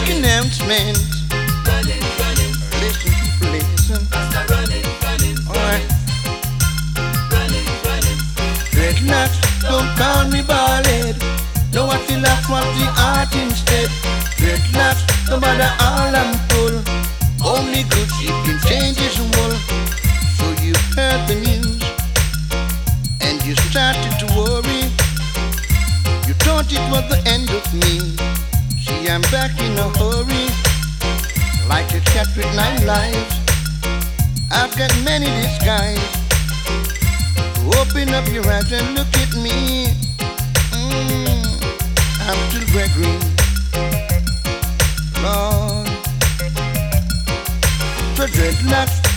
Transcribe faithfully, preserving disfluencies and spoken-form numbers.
announcement. Running, running. Listen, people, listen. Rasta running, running. Alright. Running, running. Dreadlocks, don't call me bald. No, I feel like what the art instead. Dreadlocks, no matter all I'm full. Only good shit can change his wool. So you heard the news and you started to worry. You thought it was the end of me. See, I'm back in a hurry, like a cat with nine lives. I've got many disguises. Open up your eyes and look at me. Mm, I'm still Gregory, Lord. So dreadlocks,